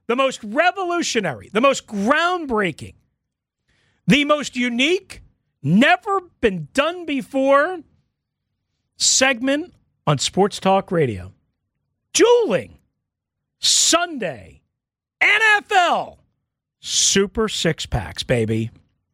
the most revolutionary, the most groundbreaking, the most unique, never been done before segment on Sports Talk Radio. Dueling Sunday NFL Super Six Packs, baby.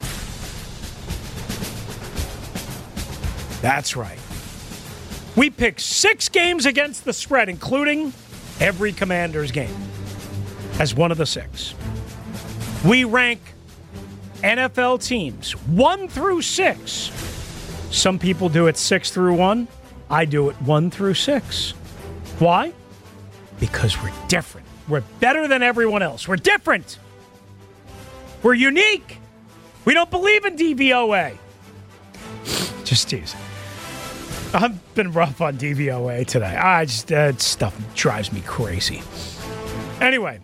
That's right. We pick 6 games against the spread, including every Commanders game, as one of the 6. We rank NFL teams 1 through 6. Some people do it 6 through 1. I do it 1 through 6. Why? Because we're different. We're better than everyone else. We're different. We're unique. We don't believe in DVOA. Just teasing. I've been rough on DVOA today. That stuff drives me crazy. Anyway,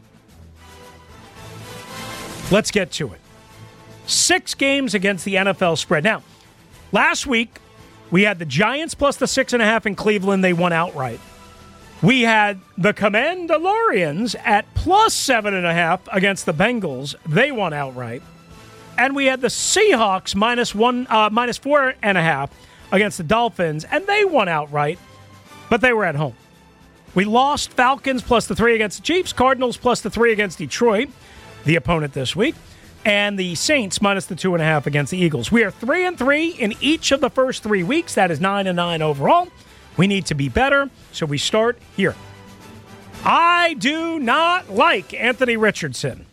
let's get to it. 6 games against the NFL spread. Now, last week, we had the Giants plus the 6.5 in Cleveland. They won outright. We had the Commandalorians at plus 7.5 against the Bengals. They won outright. And we had the Seahawks minus 4.5 against the Dolphins, and they won outright, but they were at home. We lost Falcons plus the 3 against the Chiefs, Cardinals plus the 3 against Detroit, the opponent this week, and the Saints minus the 2.5 against the Eagles. We are 3-3 in each of the first 3 weeks. That is 9-9 overall. We need to be better, so we start here. I do not like Anthony Richardson.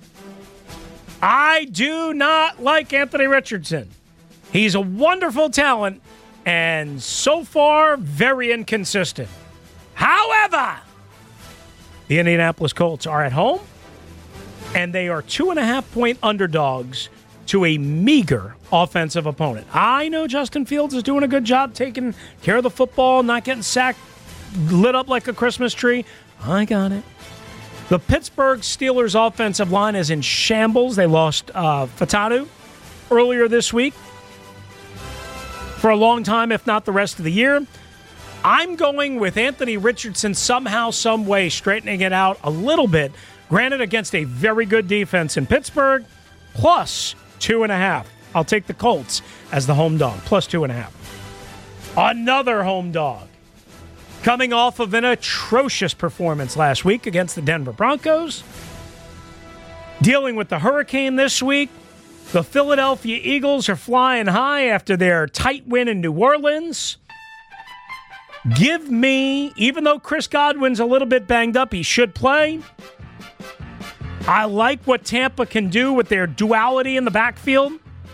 He's a wonderful talent and so far very inconsistent. However, the Indianapolis Colts are at home and they are 2.5-point underdogs to a meager offensive opponent. I know Justin Fields is doing a good job taking care of the football, not getting sacked, lit up like a Christmas tree. I got it. The Pittsburgh Steelers offensive line is in shambles. They lost Fatanu earlier this week. For a long time, if not the rest of the year. I'm going with Anthony Richardson somehow, some way, straightening it out a little bit. Granted, against a very good defense in Pittsburgh, plus 2.5. I'll take the Colts as the home dog, plus 2.5. Another home dog. Coming off of an atrocious performance last week against the Denver Broncos. Dealing with the hurricane this week. The Philadelphia Eagles are flying high after their tight win in New Orleans. Give me, even though Chris Godwin's a little bit banged up, he should play. I like what Tampa can do with their duality in the backfield.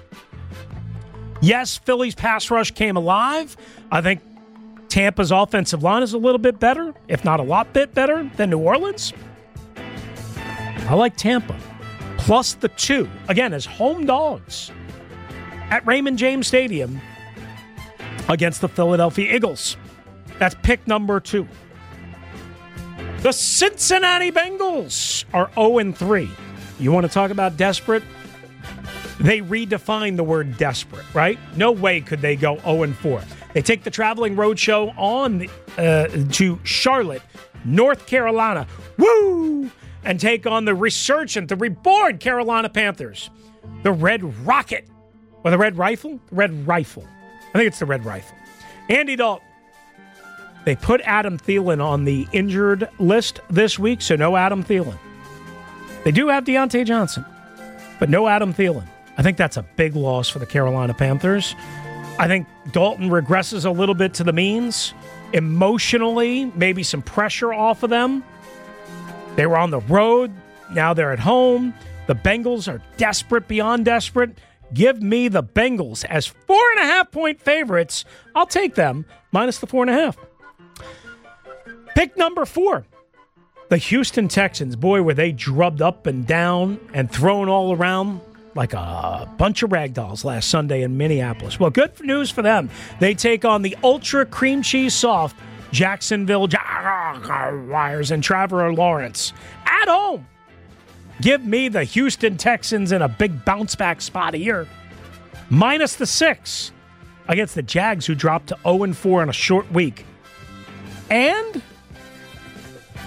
Yes, Philly's pass rush came alive. I think Tampa's offensive line is a little bit better, if not a lot bit better, than New Orleans. I like Tampa. Plus the 2, again, as home dogs at Raymond James Stadium against the Philadelphia Eagles. That's pick number 2. The Cincinnati Bengals are 0-3. You want to talk about desperate? They redefined the word desperate, right? No way could they go 0-4. They take the traveling roadshow on to Charlotte, North Carolina. Woo! And take on the resurgent, the reborn Carolina Panthers. The Red Rocket. Or the Red Rifle? The Red Rifle. I think it's the Red Rifle. Andy Dalton. They put Adam Thielen on the injured list this week, so no Adam Thielen. They do have Deontay Johnson, but no Adam Thielen. I think that's a big loss for the Carolina Panthers. I think Dalton regresses a little bit to the means. Emotionally, maybe some pressure off of them. They were on the road. Now they're at home. The Bengals are desperate beyond desperate. Give me the Bengals as 4.5-point favorites. I'll take them minus the 4.5. Pick number 4. The Houston Texans. Boy, were they drubbed up and down and thrown all around like a bunch of rag dolls last Sunday in Minneapolis. Well, good news for them. They take on the ultra cream cheese soft Jacksonville Jaguars and Trevor Lawrence at home. Give me the Houston Texans in a big bounce-back spot here. Minus the 6 against the Jags, who dropped to 0-4 in a short week. And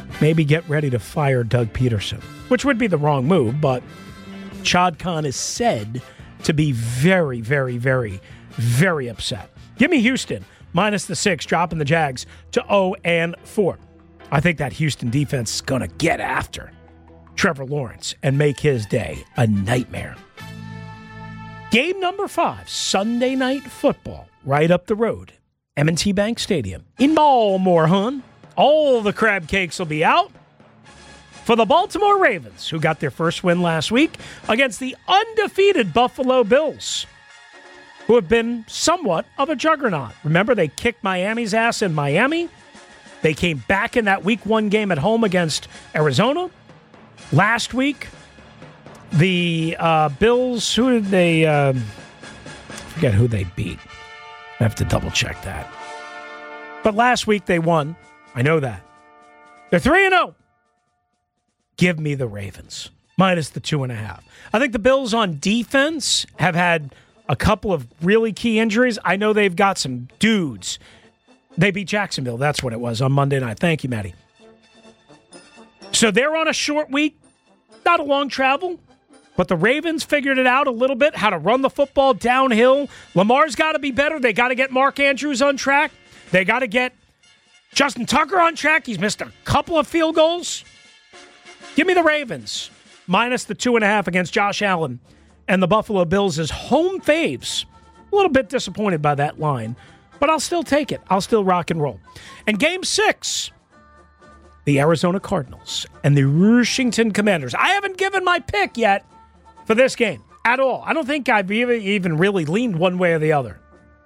maybe get ready to fire Doug Peterson, which would be the wrong move, but Shad Khan is said to be very, very, very, very upset. Give me Houston, minus the 6, dropping the Jags to 0-4. I think that Houston defense is going to get after Trevor Lawrence and make his day a nightmare. Game number 5, Sunday Night Football, right up the road. M&T Bank Stadium in Baltimore, hon. All the crab cakes will be out for the Baltimore Ravens, who got their first win last week against the undefeated Buffalo Bills, who have been somewhat of a juggernaut. Remember, they kicked Miami's ass in Miami. They came back in that Week 1 game at home against Arizona. Last week, the Bills, who did they... forget who they beat. I have to double-check that. But last week they won. I know that. They're 3-0. Give me the Ravens, minus the 2.5. I think the Bills on defense have had a couple of really key injuries. I know they've got some dudes. They beat Jacksonville. That's what it was on Monday night. Thank you, Maddie. So they're on a short week. Not a long travel. But the Ravens figured it out a little bit, how to run the football downhill. Lamar's got to be better. They got to get Mark Andrews on track. They got to get Justin Tucker on track. He's missed a couple of field goals. Give me the Ravens, minus the 2.5 against Josh Allen and the Buffalo Bills as home faves. A little bit disappointed by that line, but I'll still take it. I'll still rock and roll. And Game 6, the Arizona Cardinals and the Washington Commanders. I haven't given my pick yet for this game at all. I don't think I've even really leaned one way or the other.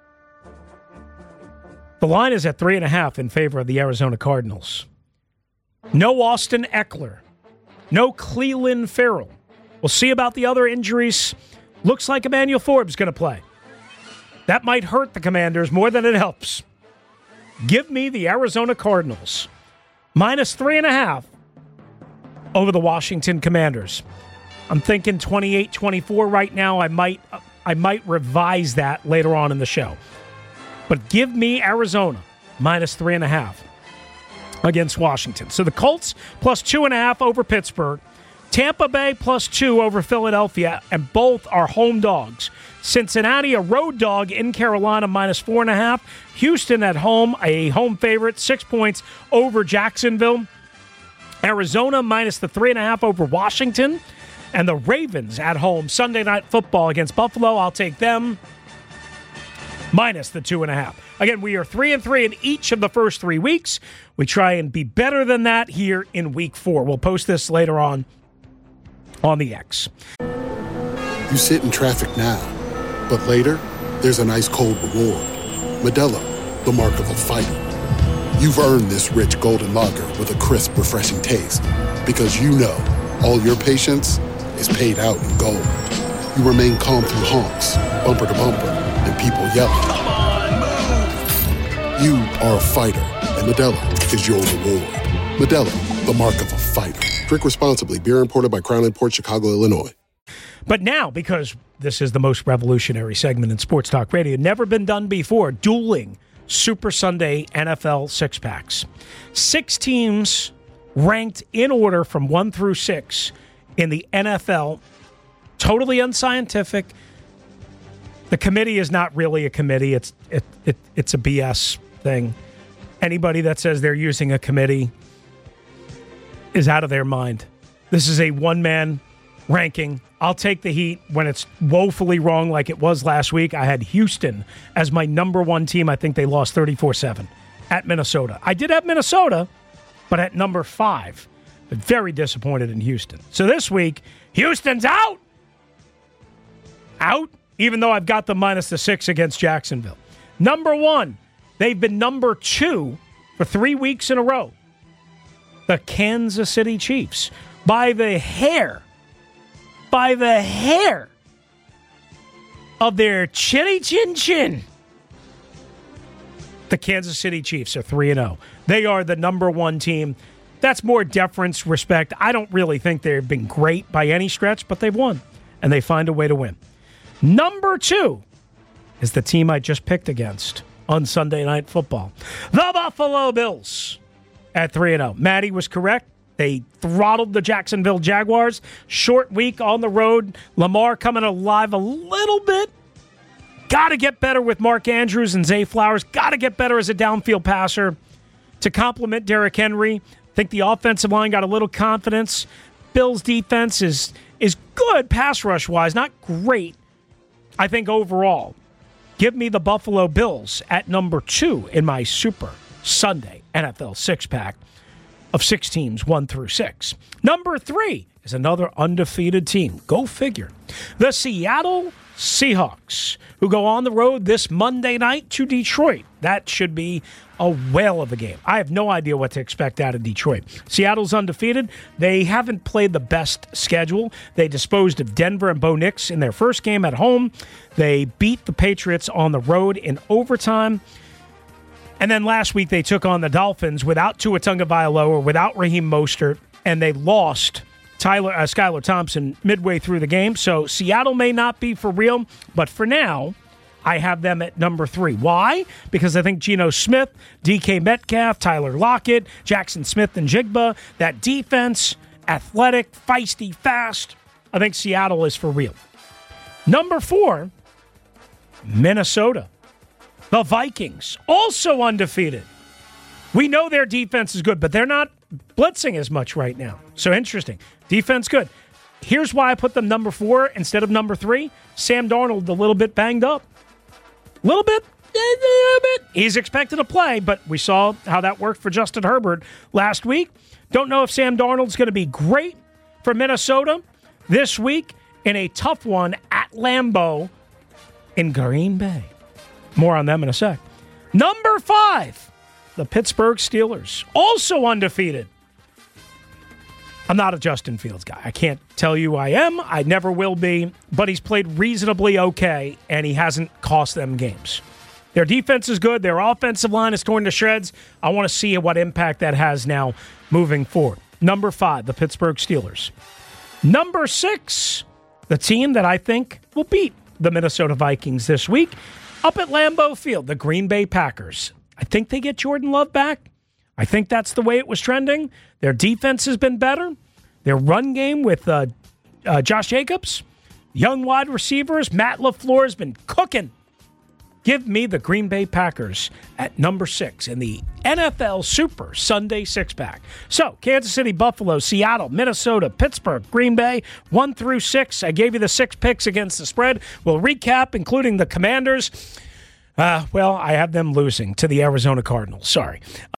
The line is at 3.5 in favor of the Arizona Cardinals. No Austin Eckler. No Clelin Ferrell. We'll see about the other injuries. Looks like Emmanuel Forbes going to play. That might hurt the Commanders more than it helps. Give me the Arizona Cardinals. Minus 3.5 over the Washington Commanders. I'm thinking 28-24 right now. I might revise that later on in the show. But give me Arizona minus 3.5 against Washington. So the Colts plus 2.5 over Pittsburgh. Tampa Bay plus 2 over Philadelphia, and both are home dogs. Cincinnati, a road dog in Carolina, minus 4.5. Houston at home, a home favorite, 6 points over Jacksonville. Arizona minus the 3.5 over Washington. And the Ravens at home, Sunday Night Football against Buffalo. I'll take them minus the 2.5. Again, we are 3-3 in each of the first 3 weeks. We try and be better than that here in Week 4. We'll post this later on the X. You sit in traffic now, but later, there's an ice-cold reward. Modelo, the mark of a fighter. You've earned this rich golden lager with a crisp, refreshing taste. Because you know, all your patience is paid out in gold. You remain calm through honks, bumper to bumper, and people yelling. Come on, move! You are a fighter, and Modelo is your reward. Modelo, the mark of a fighter. Drink responsibly. Beer imported by Crown Imports, Chicago, Illinois. But now, because this is the most revolutionary segment in Sports Talk Radio, never been done before, dueling Super Sunday NFL six-packs. 6 teams ranked in order from 1 through 6 in the NFL. Totally unscientific. The committee is not really a committee. It's a BS thing. Anybody that says they're using a committee is out of their mind. This is a one-man ranking. I'll take the heat when it's woefully wrong like it was last week. I had Houston as my number 1 team. I think they lost 34-7 at Minnesota. I did have Minnesota, but at number 5. But very disappointed in Houston. So this week, Houston's out. Out, even though I've got them minus the 6 against Jacksonville. Number 1, they've been number 2 for 3 weeks in a row. The Kansas City Chiefs. By the hair of their chinny chin chin. The Kansas City Chiefs are 3-0. They are the number 1 team. That's more deference, respect. I don't really think they've been great by any stretch, but they've won, and they find a way to win. Number 2 is the team I just picked against on Sunday Night Football. The Buffalo Bills. at 3-0. Maddie was correct. They throttled the Jacksonville Jaguars. Short week on the road. Lamar coming alive a little bit. Got to get better with Mark Andrews and Zay Flowers. Got to get better as a downfield passer to complement Derrick Henry. I think the offensive line got a little confidence. Bills' defense is good pass rush-wise, not great, I think, overall. Give me the Buffalo Bills at number 2 in my Super Sunday NFL six-pack of 6 teams, 1 through 6. Number 3 is another undefeated team. Go figure. The Seattle Seahawks, who go on the road this Monday night to Detroit. That should be a whale of a game. I have no idea what to expect out of Detroit. Seattle's undefeated. They haven't played the best schedule. They disposed of Denver and Bo Nix in their first game at home. They beat the Patriots on the road in overtime. And then last week they took on the Dolphins without Tua Tagovailoa, without Raheem Mostert, and they lost Skylar Thompson midway through the game. So Seattle may not be for real, but for now, I have them at number 3. Why? Because I think Geno Smith, DK Metcalf, Tyler Lockett, Jackson Smith and Jigba, that defense, athletic, feisty, fast, I think Seattle is for real. Number 4, Minnesota. The Vikings, also undefeated. We know their defense is good, but they're not blitzing as much right now. So interesting. Defense good. Here's why I put them number 4 instead of number 3. Sam Darnold a little bit banged up. A little bit. He's expected to play, but we saw how that worked for Justin Herbert last week. Don't know if Sam Darnold's going to be great for Minnesota this week in a tough one at Lambeau in Green Bay. More on them in a sec. Number 5, the Pittsburgh Steelers, also undefeated. I'm not a Justin Fields guy. I can't tell you I am. I never will be. But he's played reasonably okay, and he hasn't cost them games. Their defense is good. Their offensive line is torn to shreds. I want to see what impact that has now moving forward. Number 5, the Pittsburgh Steelers. Number 6, the team that I think will beat the Minnesota Vikings this week, up at Lambeau Field, the Green Bay Packers. I think they get Jordan Love back. I think that's the way it was trending. Their defense has been better. Their run game with Josh Jacobs, young wide receivers, Matt LaFleur has been cooking. Give me the Green Bay Packers at number 6 in the NFL Super Sunday six-pack. So, Kansas City, Buffalo, Seattle, Minnesota, Pittsburgh, Green Bay, 1 through 6. I gave you the 6 picks against the spread. We'll recap, including the Commanders. I have them losing to the Arizona Cardinals. Sorry.